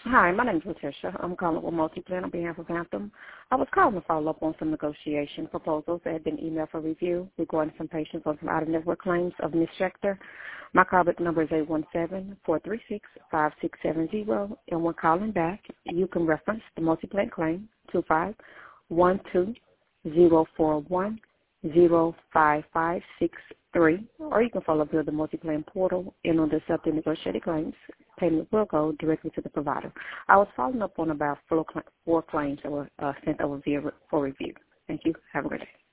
Hi, my name is Letitia. I'm calling with Multiplan on behalf of Anthem. I was calling to follow up on some negotiation proposals that had been emailed for review regarding some patients on some out-of-network claims of Ms. Schechter. My callback number is 817-436-5670, and when calling back, you can reference the Multiplan claim 25120410556. Or you can follow up via the Multiplan portal and on the accepted negotiated claims. Payment will go directly to the provider. I was following up on about four claims that were sent over for review. Thank you. Have a great day.